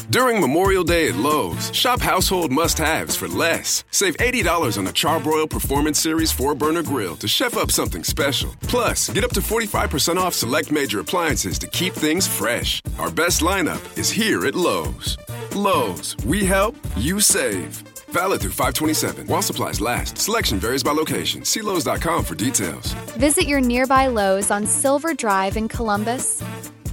During Memorial Day at Lowe's, shop household must-haves for less. Save $80 on a Charbroil Performance Series 4-burner grill to chef up something special. Plus, get up to 45% off select major appliances to keep things fresh. Our best lineup is here at Lowe's. Lowe's, we help, you save. Valid through 5/27. While supplies last. Selection varies by location. See Lowe's.com for details. Visit your nearby Lowe's on Silver Drive in Columbus.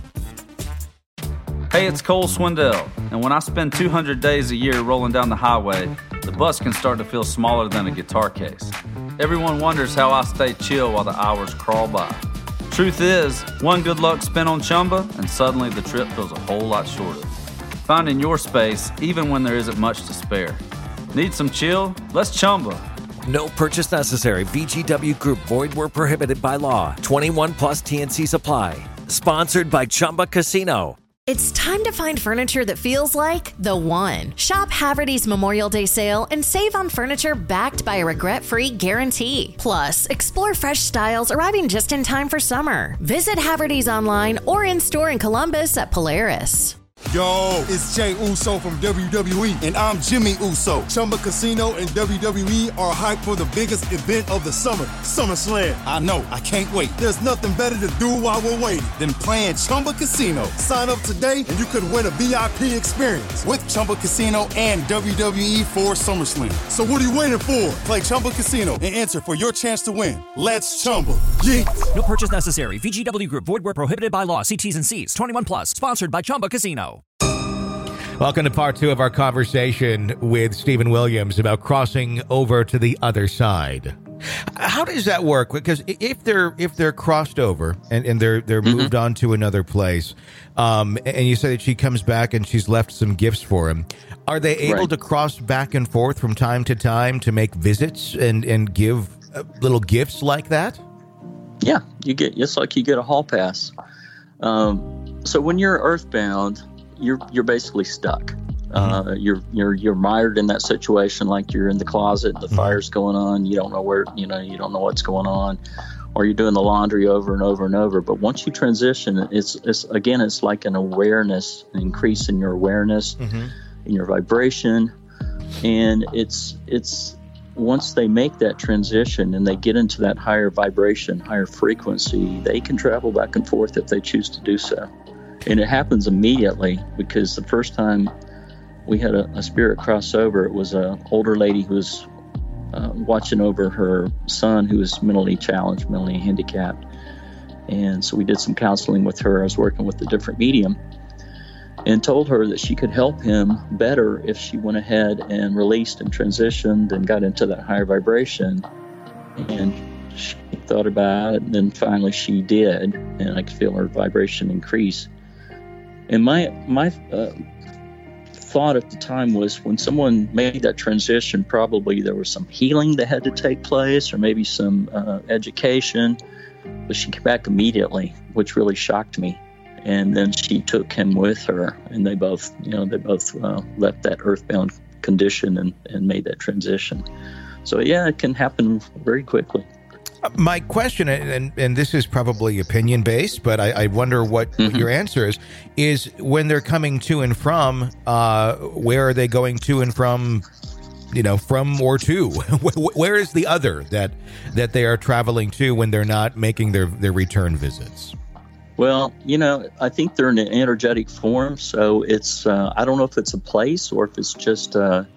Hey, it's Cole Swindell, and when I spend 200 days a year rolling down the highway, the bus can start to feel smaller than a guitar case. Everyone wonders how I stay chill while the hours crawl by. Truth is, one good luck spin on Chumba, and suddenly the trip feels a whole lot shorter. Finding your space, even when there isn't much to spare. Need some chill? Let's Chumba. No purchase necessary. VGW Group. Void where prohibited by law. 21 plus TNCs apply. Sponsored by Chumba Casino. It's time to find furniture that feels like the one. Shop Haverty's Memorial Day sale and save on furniture backed by a regret-free guarantee. Plus, explore fresh styles arriving just in time for summer. Visit Haverty's online or in-store in Columbus at Polaris. Yo, it's Jay Uso from WWE, and I'm Jimmy Uso. Chumba Casino and WWE are hyped for the biggest event of the summer, SummerSlam. I know, I can't wait. There's nothing better to do while we're waiting than playing Chumba Casino. Sign up today and you could win a VIP experience with Chumba Casino and WWE for SummerSlam. So what are you waiting for? Play Chumba Casino and enter for your chance to win. Let's Chumba. Yeah. No purchase necessary. VGW Group. Void where prohibited by law. See T's and C's. 21 plus. Sponsored by Chumba Casino. Welcome to part 2 of our conversation with Stephen Williams about crossing over to the other side. How does that work? Because if they're crossed over and they're moved on to another place, and you say that she comes back and she's left some gifts for him, are they able to cross back and forth from time to time to make visits and give little gifts like that? Yeah, it's like you get a hall pass. So when you're earthbound, you're basically stuck. You're mired in that situation, like you're in the closet, the fire's going on, you don't know where, you don't know what's going on, or you're doing the laundry over and over and over. But once you transition, it's like an awareness, an increase in your awareness, in your vibration, and it's once they make that transition and they get into that higher vibration, higher frequency, they can travel back and forth if they choose to do so. And it happens immediately, because the first time we had a spirit cross over, it was an older lady who was watching over her son who was mentally challenged, mentally handicapped. And so we did some counseling with her. I was working with a different medium and told her that she could help him better if she went ahead and released and transitioned and got into that higher vibration. And she thought about it, and then finally she did, and I could feel her vibration increase. And my thought at the time was, when someone made that transition, probably there was some healing that had to take place, or maybe some education. But she came back immediately, which really shocked me. And then she took him with her, and they both left that earthbound condition and made that transition. So yeah, it can happen very quickly. My question, and this is probably opinion-based, but I wonder what your answer is when they're coming to and from, where are they going to and from, from or to? Where is the other that they are traveling to when they're not making their return visits? Well, I think they're in an energetic form, so it's, I don't know if it's a place or if it's just a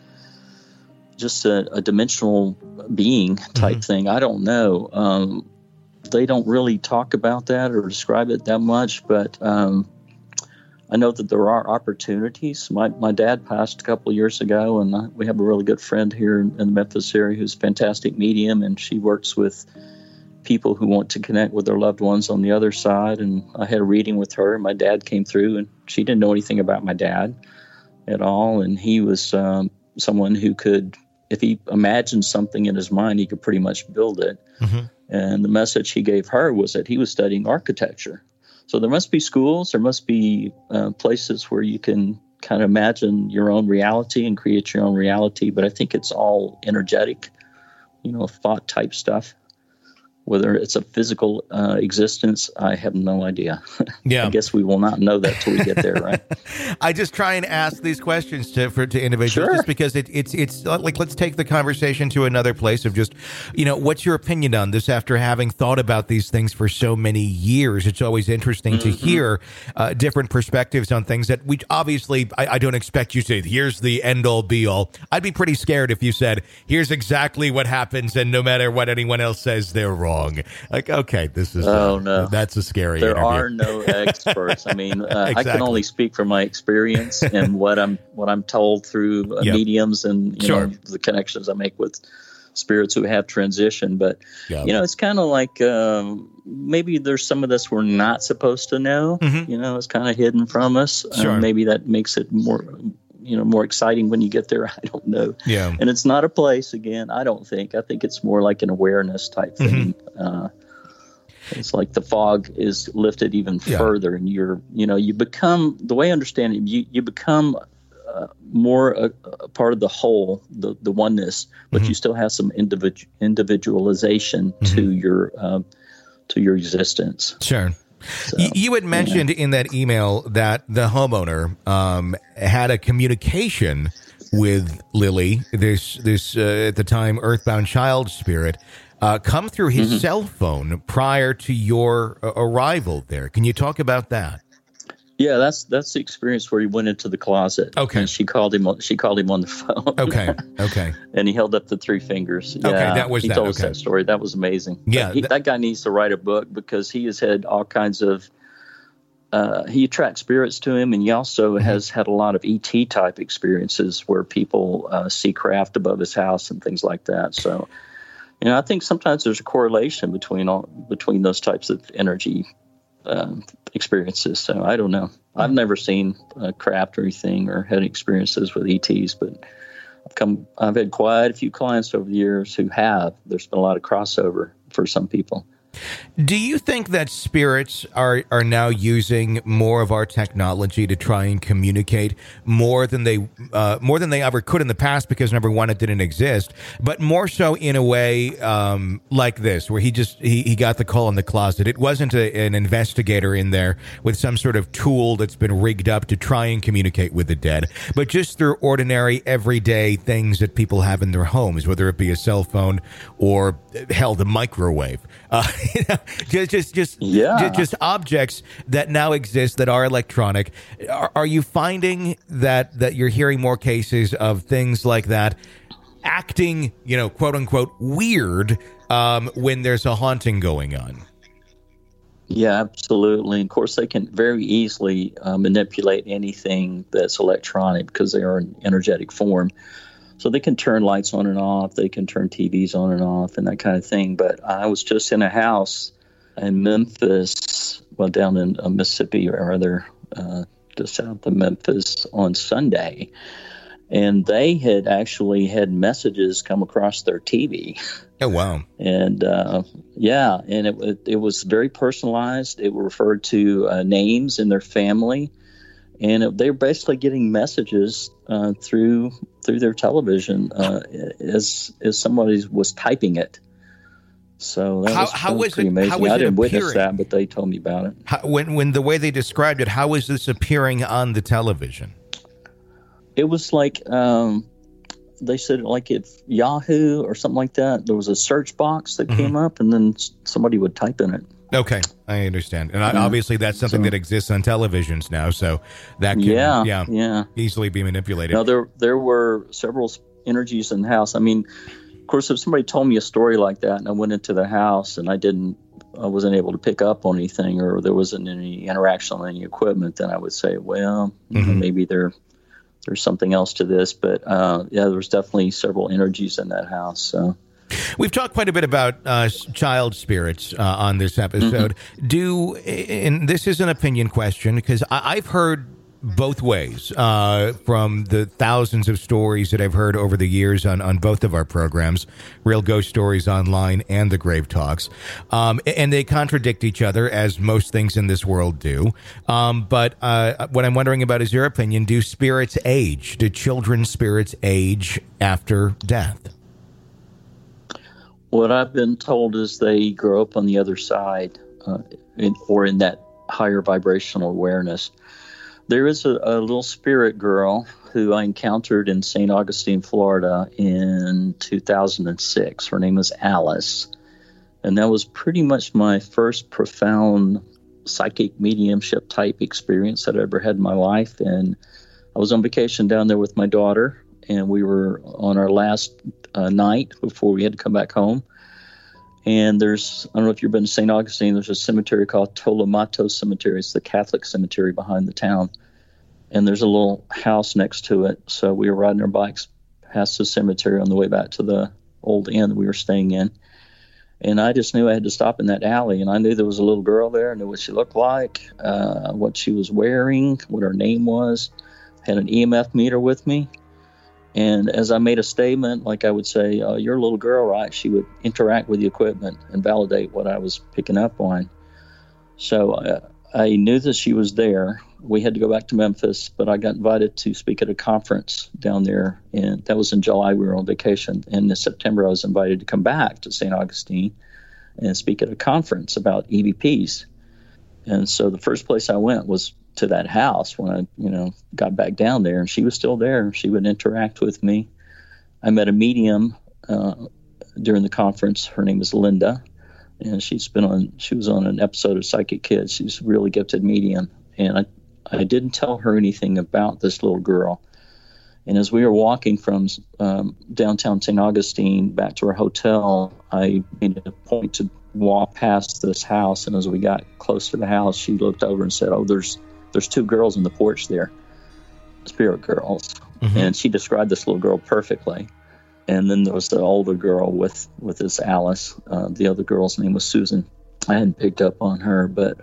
dimensional being type thing. I don't know. They don't really talk about that or describe it that much, but I know that there are opportunities. My dad passed a couple of years ago, and we have a really good friend here in the Memphis area who's a fantastic medium, and she works with people who want to connect with their loved ones on the other side. And I had a reading with her, and my dad came through, and she didn't know anything about my dad at all, and he was someone who could, if he imagined something in his mind, he could pretty much build it. And the message he gave her was that he was studying architecture. So there must be schools, there must be places where you can kind of imagine your own reality and create your own reality. But I think it's all energetic, thought type stuff. Whether it's a physical existence, I have no idea. Yeah. I guess we will not know that till we get there, right? I just try and ask these questions to individuals just because it's like, let's take the conversation to another place of just, what's your opinion on this after having thought about these things for so many years? It's always interesting to hear different perspectives on things that we obviously, I don't expect you to say, here's the end all be all. I'd be pretty scared if you said, here's exactly what happens, and no matter what anyone else says, they're wrong. Like, okay, this is no. That's a scary There interview. are no experts. I mean, Exactly. I can only speak from my experience and what I'm told through mediums and Sure. the connections I make with spirits who have transitioned. But it's kind of like maybe there's some of this we're not supposed to know. It's kind of hidden from us. Sure. Maybe that makes it more exciting when you get there. I don't know. Yeah. And it's not a place, again, I don't think. I think it's more like an awareness type thing. It's like the fog is lifted even further, and you become, the way I understand it, you become more a part of the whole, the oneness, but you still have some individualization to your existence. Sure. So, you had mentioned in that email that the homeowner had a communication with Lily, this at the time earthbound child spirit, come through his cell phone prior to your arrival there. Can you talk about that? Yeah, that's the experience where he went into the closet. Okay. And she called him on the phone. Okay. And he held up the three fingers. Okay, yeah, he told us that story. That was amazing. Yeah, that guy needs to write a book because he has had all kinds of. He attracts spirits to him, and he also has had a lot of ET type experiences where people see craft above his house and things like that. So, I think sometimes there's a correlation between those types of energy experiences. So I don't know. I've never seen craft or anything or had experiences with ETs, but I've had quite a few clients over the years who have. There's been a lot of crossover for some people. Do you think that spirits are now using more of our technology to try and communicate more than they ever could in the past? Because number one, it didn't exist, but more so in a way like this, where he got the call in the closet. It wasn't an investigator in there with some sort of tool that's been rigged up to try and communicate with the dead, but just through ordinary, everyday things that people have in their homes, whether it be a cell phone or hell, the microwave. Just objects that now exist that are electronic. Are you finding that you're hearing more cases of things like that acting, quote unquote, weird when there's a haunting going on? Yeah, absolutely. Of course, they can very easily manipulate anything that's electronic because they are in energetic form. So they can turn lights on and off. They can turn TVs on and off and that kind of thing. But I was just in a house in Memphis, down in Mississippi or rather just south of Memphis on Sunday. And they had actually had messages come across their TV. Oh, wow. And and it was very personalized. It referred to names in their family. And they were basically getting messages through their television as somebody was typing it. So that was pretty amazing. I didn't witness that, but they told me about it. When the way they described it, how was this appearing on the television? It was like they said, like if Yahoo or something like that, there was a search box that came up, and then somebody would type in it. Okay, I understand. And obviously that's something that exists on televisions now, so that can easily be manipulated. Now, there were several energies in the house. I mean, of course, if somebody told me a story like that and I went into the house and I wasn't able to pick up on anything or there wasn't any interaction on any equipment, then I would say, well, maybe there's something else to this. But there was definitely several energies in that house, so. We've talked quite a bit about child spirits on this episode. And this is an opinion question because I've heard both ways from the thousands of stories that I've heard over the years on both of our programs, Real Ghost Stories Online and the Grave Talks. And they contradict each other, as most things in this world do. But what I'm wondering about is your opinion. Do spirits age? Do children's spirits age after death? What I've been told is they grow up on the other side, or in that higher vibrational awareness. There is a little spirit girl who I encountered in St. Augustine, Florida in 2006. Her name is Alice. And that was pretty much my first profound psychic mediumship type experience that I ever had in my life. And I was on vacation down there with my daughter, and we were on our last night before we had to come back home. And I don't know if you've been to St. Augustine, there's a cemetery called Tolomato Cemetery. It's the Catholic cemetery behind the town. And there's a little house next to it. So we were riding our bikes past the cemetery on the way back to the old inn we were staying in. And I just knew I had to stop in that alley. And I knew there was a little girl there. I knew what she looked like, what she was wearing, what her name was. Had an EMF meter with me. And as I made a statement, like I would say, you're a little girl, right? She would interact with the equipment and validate what I was picking up on. So I knew that she was there. We had to go back to Memphis, but I got invited to speak at a conference down there. And that was in July. We were on vacation. And in September, I was invited to come back to St. Augustine and speak at a conference about EVPs. And so the first place I went was to that house when I, got back down there, and she was still there. She would interact with me. I met a medium during the conference. Her name is Linda, and she was on an episode of Psychic Kids. She's a really gifted medium, and I didn't tell her anything about this little girl. And as we were walking from downtown St. Augustine back to our hotel, I made a point to walk past this house, and as we got close to the house, she looked over and said, "Oh, there's two girls on the porch there, spirit girls." Mm-hmm. And she described this little girl perfectly. And then there was the older girl with this Alice. The other girl's name was Susan. I hadn't picked up on her, but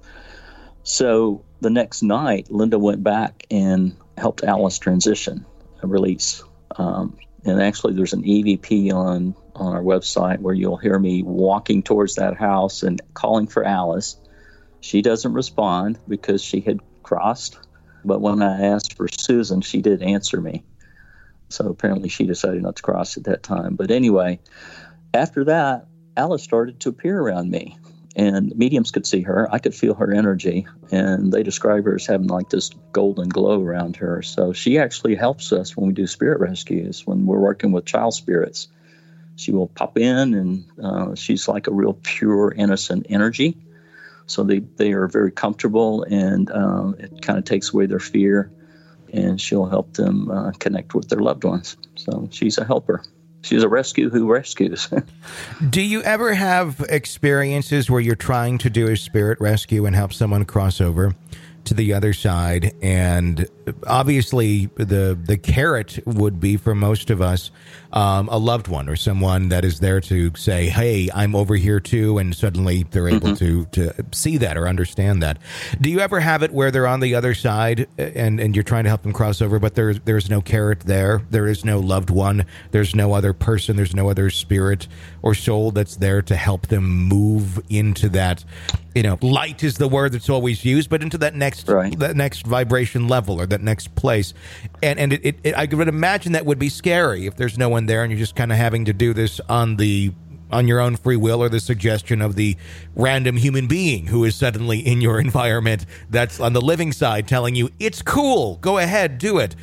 so the next night, Linda went back and helped Alice transition, release. And actually, there's an EVP on our website where you'll hear me walking towards that house and calling for Alice. She doesn't respond because she had crossed. But when I asked for Susan, she did answer me. So apparently she decided not to cross at that time. But anyway, after that, Alice started to appear around me. And mediums could see her. I could feel her energy. And they describe her as having like this golden glow around her. So she actually helps us when we do spirit rescues, when we're working with child spirits. She will pop in, and she's like a real pure, innocent energy. So they are very comfortable, and it kind of takes away their fear, and she'll help them connect with their loved ones. So she's a helper. She's a rescue who rescues. Do you ever have experiences where you're trying to do a spirit rescue and help someone cross over to the other side? And obviously the carrot would be, for most of us, a loved one or someone that is there to say, "Hey, I'm over here too," and suddenly they're able to see that or understand that. Do you ever have it where they're on the other side and you're trying to help them cross over, but there's no carrot there? There is no loved one. There's no other person. There's no other spirit or soul that's there to help them move into that, light is the word that's always used, but into that next vibration level or that next place. And I would imagine that would be scary if there's no one there and you're just kind of having to do this on your own free will, or the suggestion of the random human being who is suddenly in your environment that's on the living side telling you it's cool, go ahead, do it.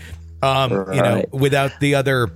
Without the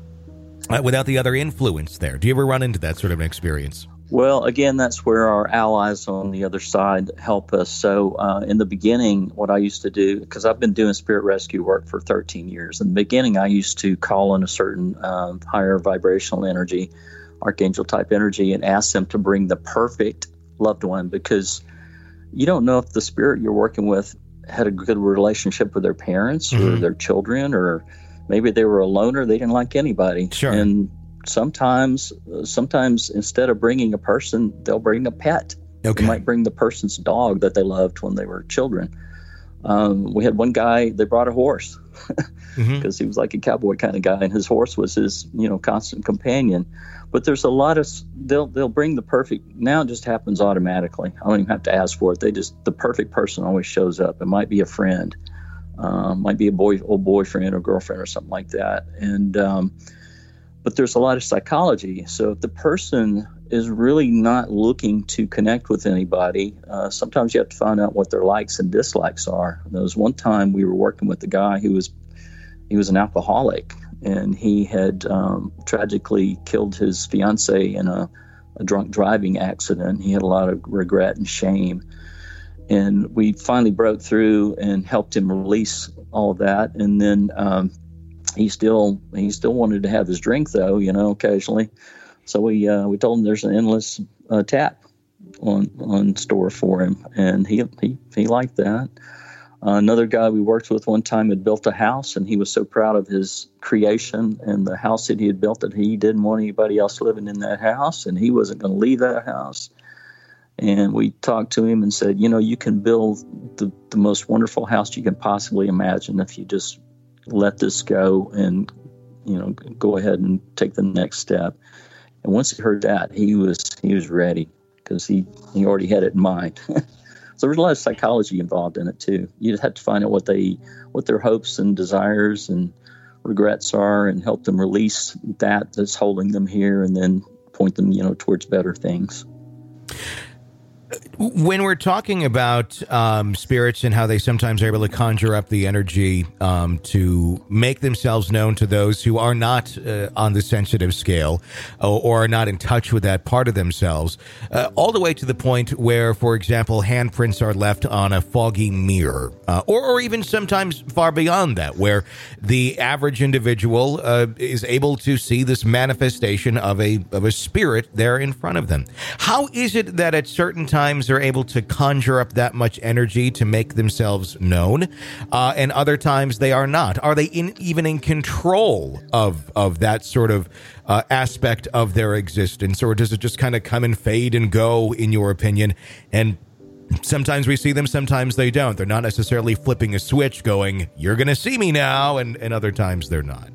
other influence there. Do you ever run into that sort of an experience? Well, again, that's where our allies on the other side help us. So in the beginning, what I used to do, because I've been doing spirit rescue work for 13 years. In the beginning, I used to call on a certain higher vibrational energy, archangel type energy, and ask them to bring the perfect loved one, because you don't know if the spirit you're working with had a good relationship with their parents or their children, or maybe they were a loner, they didn't like anybody. Sure. And sometimes instead of bringing a person, they'll bring a pet. Okay. They might bring the person's dog that they loved when they were children. We had one guy, they brought a horse because he was like a cowboy kind of guy, and his horse was his, constant companion. But there's a lot of, they'll bring the perfect, now it just happens automatically. I don't even have to ask for it. The perfect person always shows up. It might be a friend, might be old boyfriend or girlfriend or something like that. And, but there's a lot of psychology. So if the person is really not looking to connect with anybody. Sometimes you have to find out what their likes and dislikes are. There was one time we were working with a guy who was an alcoholic, and he had tragically killed his fiancee in a drunk driving accident. He had a lot of regret and shame. And we finally broke through and helped him release all of that. And then he still wanted to have his drink, though, occasionally. So we told him there's an endless tap on store for him, and he liked that. Another guy we worked with one time had built a house, and he was so proud of his creation and the house that he had built that he didn't want anybody else living in that house, and he wasn't going to leave that house. And we talked to him and said, you can build the most wonderful house you can possibly imagine if you just let this go and, go ahead and take the next step. And once he heard that, he was ready, because he already had it in mind. So there's a lot of psychology involved in it too. You just have to find out what their hopes and desires and regrets are, and help them release that's holding them here, and then point them, towards better things. When we're talking about spirits and how they sometimes are able to conjure up the energy to make themselves known to those who are not on the sensitive scale or are not in touch with that part of themselves, all the way to the point where, for example, handprints are left on a foggy mirror, or even sometimes far beyond that, where the average individual is able to see this manifestation of a spirit there in front of them. How is it that at certain times they're able to conjure up that much energy to make themselves known, and other times they are not? Are they even in control of that sort of aspect of their existence, or does it just kind of come and fade and go, in your opinion? And sometimes we see them, sometimes they don't. They're not necessarily flipping a switch going, you're going to see me now, and other times they're not.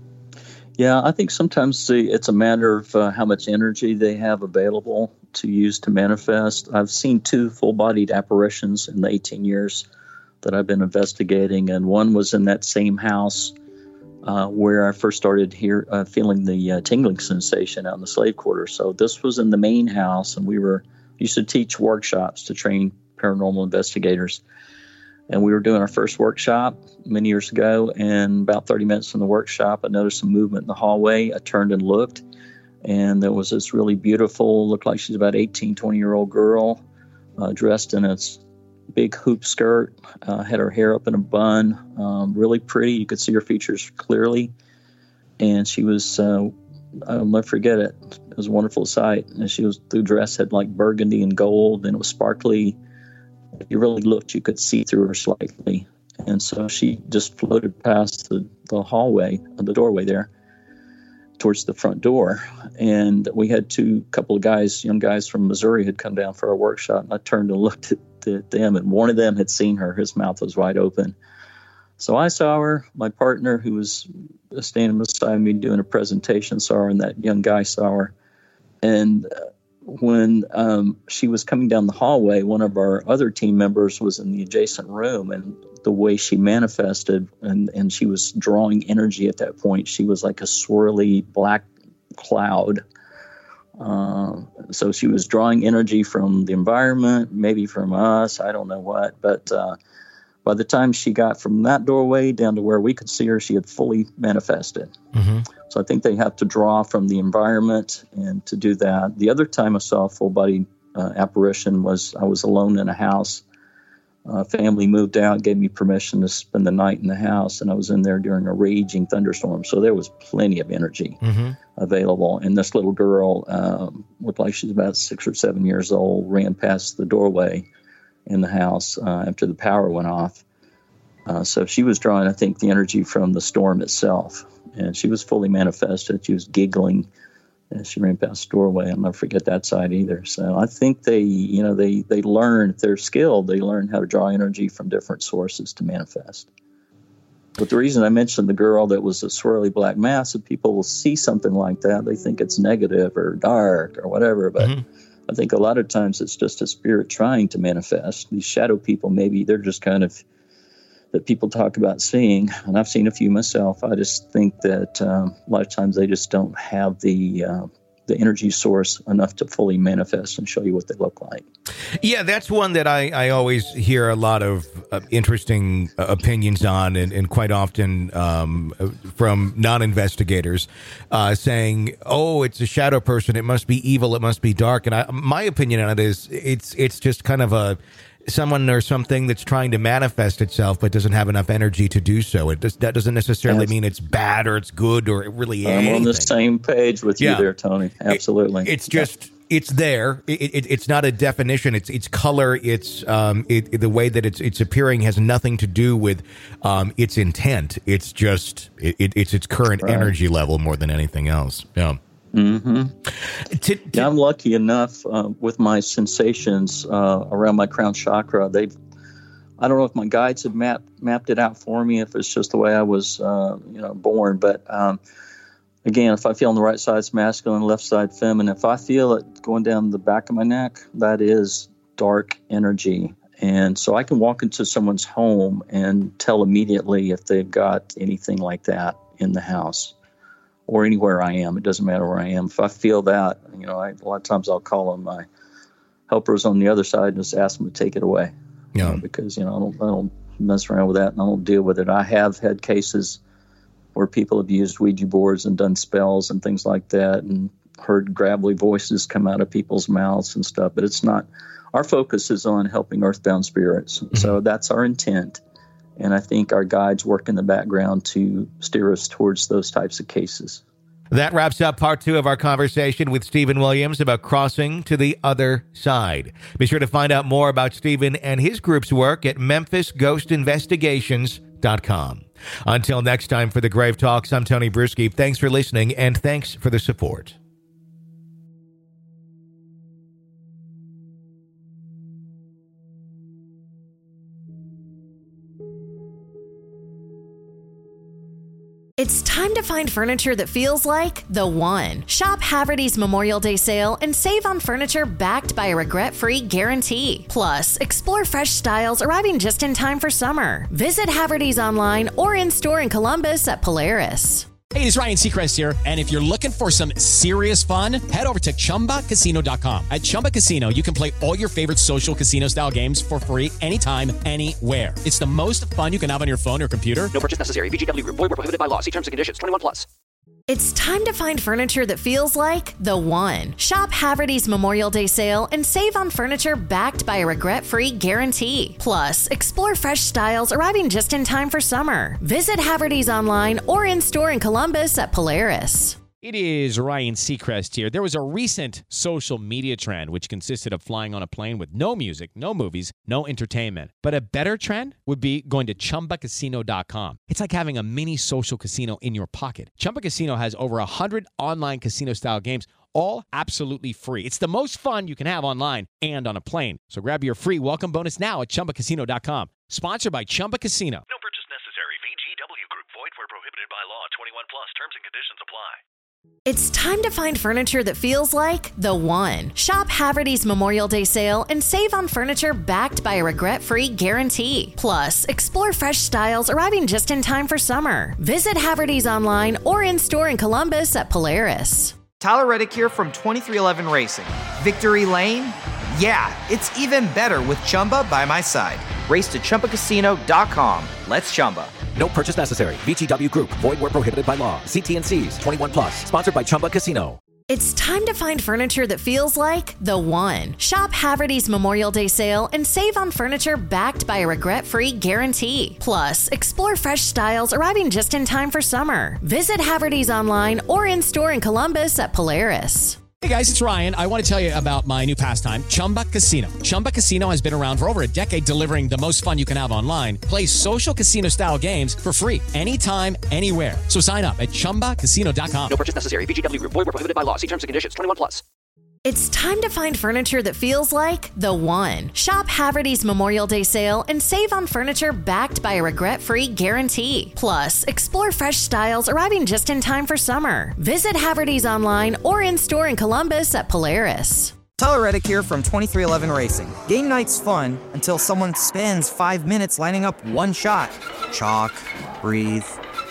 Yeah, I think sometimes it's a matter of how much energy they have available to use to manifest. I've seen 2 full-bodied apparitions in the 18 years that I've been investigating, and one was in that same house where I first started feeling the tingling sensation out in the slave quarters. So this was in the main house, and we used to teach workshops to train paranormal investigators. And we were doing our first workshop many years ago, and about 30 minutes from the workshop, I noticed some movement in the hallway. I turned and looked, and there was this really beautiful, looked like she's about 18, 20-year-old girl, dressed in a big hoop skirt, had her hair up in a bun, really pretty. You could see her features clearly. And she was, I'll never forget it. It was a wonderful sight. And the dress had like burgundy and gold, and it was sparkly. If you really looked, you could see through her slightly. And so she just floated past the hallway, the doorway there, towards the front door. And we had couple of guys, young guys from Missouri, had come down for our workshop. And I turned and looked at them, and one of them had seen her. His mouth was wide open. So I saw her. My partner, who was standing beside me doing a presentation, saw her, and that young guy saw her. And when she was coming down the hallway, one of our other team members was in the adjacent room, and the way she manifested, and she was drawing energy at that point. She was like a swirly black cloud. So she was drawing energy from the environment, maybe from us, I don't know what. But by the time she got from that doorway down to where we could see her, she had fully manifested. Mm-hmm. So I think they have to draw from the environment, and to do that. The other time I saw a full-body apparition was I was alone in a house. Family moved out, gave me permission to spend the night in the house, and I was in there during a raging thunderstorm. So there was plenty of energy available. And this little girl looked like she was about 6 or 7 years old, ran past the doorway in the house after the power went off. So she was drawing, I think, the energy from the storm itself. And she was fully manifested. She was giggling as she ran past the doorway. I'll never forget that side either. So I think they learn, if they're skilled, they learn how to draw energy from different sources to manifest. But the reason I mentioned the girl that was a swirly black mass, if people will see something like that, they think it's negative or dark or whatever. But I think a lot of times it's just a spirit trying to manifest. These shadow people, maybe they're just kind of, that people talk about seeing, and I've seen a few myself. I just think that a lot of times they just don't have the the energy source enough to fully manifest and show you what they look like. Yeah, that's one that I always hear a lot of interesting opinions on, and quite often from non-investigators saying, "Oh, it's a shadow person. It must be evil. It must be dark." And my opinion on it is, it's just kind of someone or something that's trying to manifest itself but doesn't have enough energy to do so. That doesn't necessarily mean it's bad or it's good or really anything. I'm on the same page with you there, Tony. Absolutely. It's just it's there. It's not a definition. It's color. It's the way that it's appearing has nothing to do with its intent. It's just it's its current energy level more than anything else. Yeah. Mm-hmm. I'm lucky enough with my sensations around my crown chakra. I don't know if my guides have mapped it out for me, if it's just the way I was, born. But again, if I feel on the right side, it's masculine, left side, feminine. If I feel it going down the back of my neck, that is dark energy. And so I can walk into someone's home and tell immediately if they've got anything like that in the house. Or anywhere I am. It doesn't matter where I am. If I feel that, a lot of times I'll call on my helpers on the other side and just ask them to take it away. Yeah. Because, I don't mess around with that and I don't deal with it. I have had cases where people have used Ouija boards and done spells and things like that and heard gravelly voices come out of people's mouths and stuff. But it's not, our focus is on helping earthbound spirits. Mm-hmm. So that's our intent. And I think our guides work in the background to steer us towards those types of cases. That wraps up part 2 of our conversation with Stephen Williams about crossing to the other side. Be sure to find out more about Stephen and his group's work at MemphisGhostInvestigations.com. Until next time, for the Grave Talks, I'm Tony Bruschi. Thanks for listening, and thanks for the support. It's time to find furniture that feels like the one. Shop Haverty's Memorial Day sale and save on furniture backed by a regret-free guarantee. Plus, explore fresh styles arriving just in time for summer. Visit Haverty's online or in-store in Columbus at Polaris. Hey, it's Ryan Seacrest here, and if you're looking for some serious fun, head over to ChumbaCasino.com. At Chumba Casino, you can play all your favorite social casino-style games for free anytime, anywhere. It's the most fun you can have on your phone or computer. No purchase necessary. VGW Group. Void where prohibited by law. See terms and conditions. 21+. It's time to find furniture that feels like the one. Shop Haverty's Memorial Day sale and save on furniture backed by a regret-free guarantee. Plus, explore fresh styles arriving just in time for summer. Visit Haverty's online or in-store in Columbus at Polaris. It is Ryan Seacrest here. There was a recent social media trend which consisted of flying on a plane with no music, no movies, no entertainment. But a better trend would be going to ChumbaCasino.com. It's like having a mini social casino in your pocket. Chumba Casino has over 100 online casino-style games, all absolutely free. It's the most fun you can have online and on a plane. So grab your free welcome bonus now at ChumbaCasino.com. Sponsored by Chumba Casino. No purchase necessary. VGW Group. Void where prohibited by law. 21+. Terms and conditions apply. It's time to find furniture that feels like the one. Shop Haverty's Memorial Day sale and save on furniture backed by a regret-free guarantee. Plus, explore fresh styles arriving just in time for summer. Visit Haverty's online or in-store in Columbus at Polaris. Tyler Reddick here from 2311 Racing. Victory Lane? Yeah, it's even better with Chumba by my side. Race to ChumbaCasino.com. Let's Chumba. No purchase necessary. VGW Group. Void where prohibited by law. See T&Cs. 21+. Sponsored by Chumba Casino. It's time to find furniture that feels like the one. Shop Haverty's Memorial Day sale and save on furniture backed by a regret-free guarantee. Plus, explore fresh styles arriving just in time for summer. Visit Haverty's online or in-store in Columbus at Polaris. Hey guys, it's Ryan. I want to tell you about my new pastime, Chumba Casino. Chumba Casino has been around for over a decade, delivering the most fun you can have online. Play social casino-style games for free anytime, anywhere. So sign up at ChumbaCasino.com. No purchase necessary. VGW Group. Void where prohibited by law. See terms and conditions. 21+. It's time to find furniture that feels like the one. Shop Haverty's Memorial Day sale and save on furniture backed by a regret-free guarantee. Plus, explore fresh styles arriving just in time for summer. Visit Haverty's online or in-store in Columbus at Polaris. Tyler Reddick here from 2311 Racing. Game night's fun until someone spends 5 minutes lining up one shot. Chalk, breathe,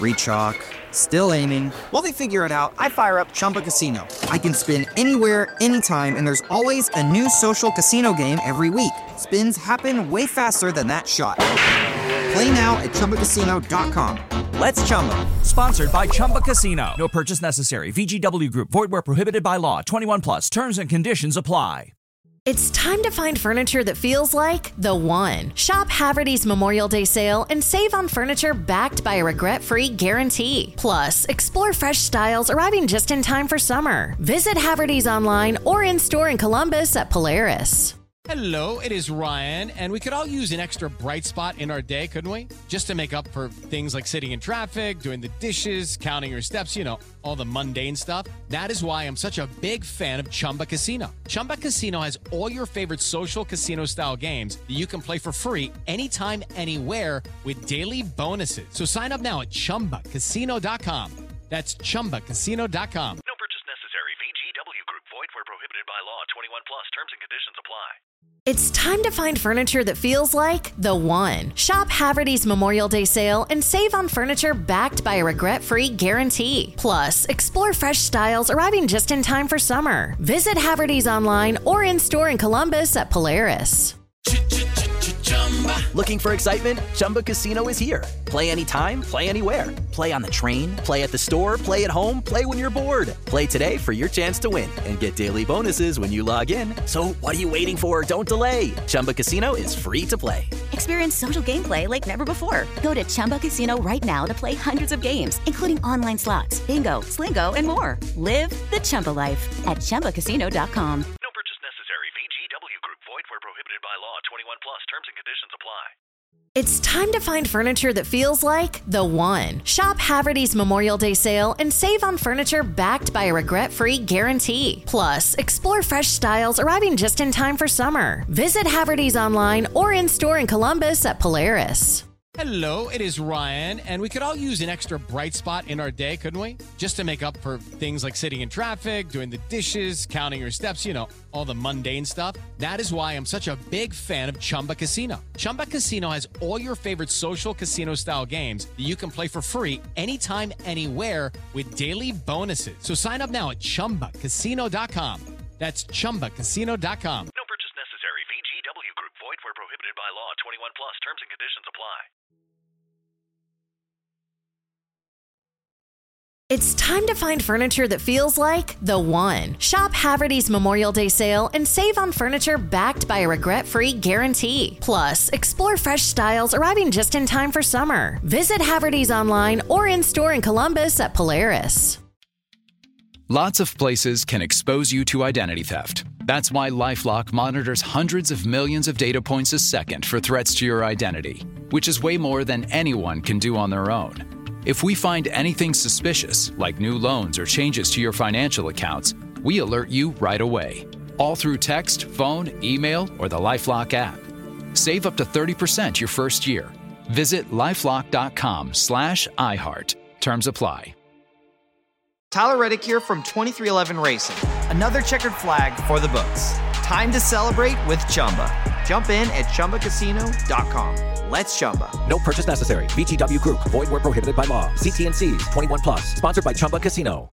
Rechalk. Still aiming. While they figure it out, I fire up Chumba Casino. I can spin anywhere, anytime, and there's always a new social casino game every week. Spins happen way faster than that shot. Play now at ChumbaCasino.com. Let's Chumba. Sponsored by Chumba Casino. No purchase necessary. VGW Group. Void where prohibited by law. 21 plus. Terms and conditions apply. It's time to find furniture that feels like the one. Shop Haverty's Memorial Day sale and save on furniture backed by a regret-free guarantee. Plus, explore fresh styles arriving just in time for summer. Visit Haverty's online or in-store in Columbus at Polaris. Hello, it is Ryan, and we could all use an extra bright spot in our day, couldn't we? Just to make up for things like sitting in traffic, doing the dishes, counting your steps, you know, all the mundane stuff. That is why I'm such a big fan of Chumba Casino. Chumba Casino has all your favorite social casino-style games that you can play for free anytime, anywhere with daily bonuses. So sign up now at ChumbaCasino.com. That's ChumbaCasino.com. No purchase necessary. VGW Group. Void where prohibited by law. 21 plus. Terms and conditions apply. It's time to find furniture that feels like the one. Shop Haverty's Memorial Day sale and save on furniture backed by a regret-free guarantee. Plus, explore fresh styles arriving just in time for summer. Visit Haverty's online or in-store in Columbus at Polaris. Looking for excitement? Chumba Casino is here. Play anytime, play anywhere. Play on the train, play at the store, play at home, play when you're bored. Play today for your chance to win and get daily bonuses when you log in. So what are you waiting for? Don't delay. Chumba Casino is free to play. Experience social gameplay like never before. Go to Chumba Casino right now to play hundreds of games, including online slots, bingo, Slingo, and more. Live the Chumba life at ChumbaCasino.com. No purchase necessary. VGW Group. Void where prohibited by law. 21 plus. Terms and conditions apply. It's time to find furniture that feels like the one. Shop Haverty's Memorial Day sale and save on furniture backed by a regret-free guarantee. Plus, explore fresh styles arriving just in time for summer. Visit Haverty's online or in-store in Columbus at Polaris. Hello, it is Ryan, and we could all use an extra bright spot in our day, couldn't we? Just to make up for things like sitting in traffic, doing the dishes, counting your steps, you know, all the mundane stuff. That is why I'm such a big fan of Chumba Casino. Chumba Casino has all your favorite social casino-style games that you can play for free anytime, anywhere with daily bonuses. So sign up now at ChumbaCasino.com. That's ChumbaCasino.com. No purchase necessary. VGW Group. Void where prohibited by law. 21 plus. Terms and conditions apply. It's time to find furniture that feels like the one. Shop Haverty's Memorial Day sale and save on furniture backed by a regret-free guarantee. Plus, explore fresh styles arriving just in time for summer. Visit Haverty's online or in-store in Columbus at Polaris. Lots of places can expose you to identity theft. That's why LifeLock monitors hundreds of millions of data points a second for threats to your identity, which is way more than anyone can do on their own. If we find anything suspicious, like new loans or changes to your financial accounts, we alert you right away. All through text, phone, email, or the LifeLock app. Save up to 30% your first year. Visit LifeLock.com/iHeart. Terms apply. Tyler Reddick here from 2311 Racing. Another checkered flag for the books. Time to celebrate with Chumba. Jump in at ChumbaCasino.com. Let's Chumba. No purchase necessary. VGW Group. Void where prohibited by law. See T&Cs. 21 plus. Sponsored by Chumba Casino.